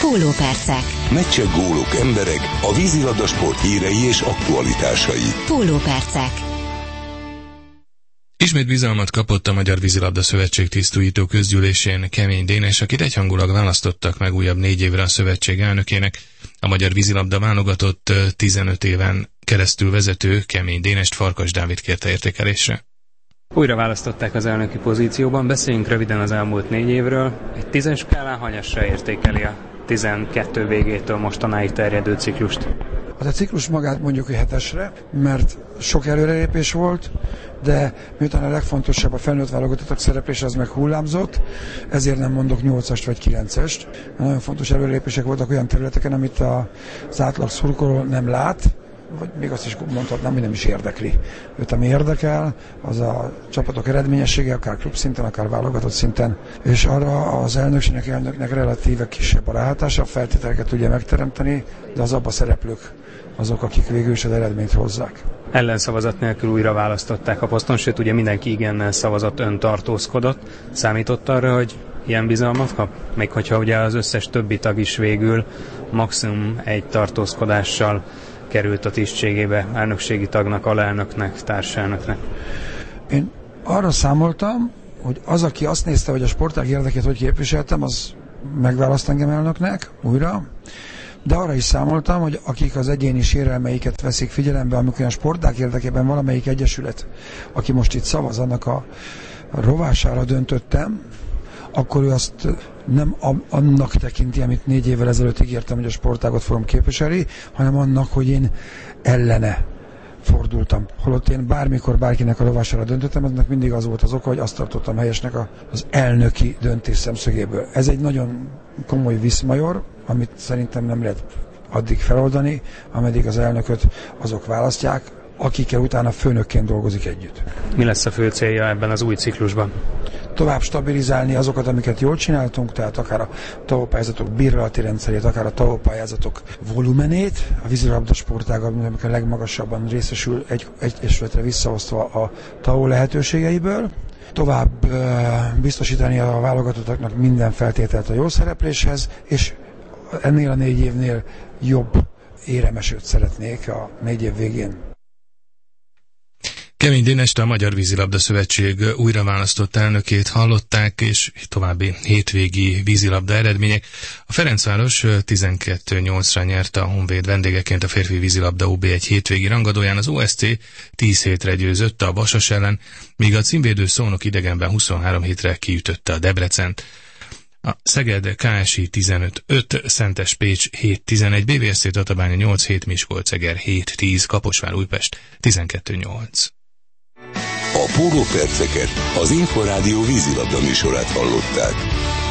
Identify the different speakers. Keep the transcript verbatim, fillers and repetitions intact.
Speaker 1: Pólópercek.
Speaker 2: Meccsek, gólok, emberek, a vízilabda sport hírei és aktualitásai.
Speaker 1: Pólópercek.
Speaker 3: Ismét bizalmat kapott a Magyar Vízilabda Szövetség tisztújító közgyűlésén Kemény Dénes, akit egyhangulag választottak meg újabb négy évre a szövetség elnökének. A magyar vízilabda válogatott tizenöt éven keresztül vezető Kemény Dénest Farkas Dávid kérte értékelésre.
Speaker 4: Újra választották az elnöki pozícióban, beszéljünk röviden az elmúlt négy évről. Egy tízes skálán hanyasra értékeli a tizenkettő végétől mostanáig terjedő ciklust?
Speaker 5: Az a ciklus magát mondjuk egy hetesre, mert sok előrelépés volt, de miután a legfontosabb a felnőtt válogatottak szereplése az meg hullámzott, ezért nem mondok nyolcast vagy kilencest. Nagyon fontos előrelépések voltak olyan területeken, amit az átlag szurkoló nem lát, vagy még azt is mondhatnám, hogy nem is érdekli. Őt ami érdekel, az a csapatok eredményessége, akár klubszinten, akár válogatott szinten, és arra az elnökségnek, elnöknek relatíve kisebb a ráhatása, a feltételeket tudja megteremteni, de az abba szereplők azok, akik végül is az eredményt hozzák.
Speaker 4: Ellenszavazat nélkül újra választották a poszton, sőt ugye mindenki igennel szavazott, ön tartózkodott. Számított arra, hogy ilyen bizalmat kap? Még hogyha ugye az összes többi tag is végül maximum egy tartózkodással került a tisztségébe, elnökségi tagnak, alelnöknek, társelnöknek.
Speaker 5: Én arra számoltam, hogy az, aki azt nézte, hogy a sportág érdekét hogy képviseltem, az megválaszt engem elnöknek újra, de arra is számoltam, hogy akik az egyéni sérelmeiket veszik figyelembe, amikor a sportág érdekében valamelyik egyesület, aki most itt szavaz, annak a rovására döntöttem, akkor ő azt nem annak tekinti, amit négy évvel ezelőtt ígértem, hogy a sportágot fogom képviselni, hanem annak, hogy én ellene fordultam. Holott én bármikor bárkinek a rovására döntöttem, ennek mindig az volt az oka, hogy azt tartottam helyesnek az elnöki döntés szemszögéből. Ez egy nagyon komoly viszmajor, amit szerintem nem lehet addig feloldani, ameddig az elnököt azok választják, akikkel utána főnökként dolgozik együtt.
Speaker 4: Mi lesz a fő célja ebben az új ciklusban?
Speaker 5: Tovább stabilizálni azokat, amiket jól csináltunk, tehát akár a tavópályázatok bírálati rendszerét, akár a tavópályázatok volumenét, a vízilabda sportág, amikor a legmagasabban részesül egy egyesületre visszaosztva a tavó lehetőségeiből, tovább uh, biztosítani a válogatottaknak minden feltételt a jó szerepléshez, és ennél a négy évnél jobb éremesőt szeretnék a négy év végén.
Speaker 3: Kemény Dénest, a Magyar Vízilabda Szövetség újra választott elnökét hallották, és további hétvégi vízilabda eredmények. A Ferencváros tizenkettő nyolcra nyerte a Honvéd vendégeként a férfi vízilabda ó bé egy hétvégi rangadóján, az o es té tíz hétre győzött a Vasas ellen, míg a címvédő Szolnok idegenben huszonhárom hétre kiütötte a Debrecent. A Szeged ká es i tizenöt öt, Szentes Pécs hét tizenegy, bé vé es cé Tatabánya nyolc hét, Miskolc-Eger hét tíz, Kaposvár Újpest tizenkettő nyolc.
Speaker 2: A Pólóperceket, az Inforádió vízilabda műsorát hallották.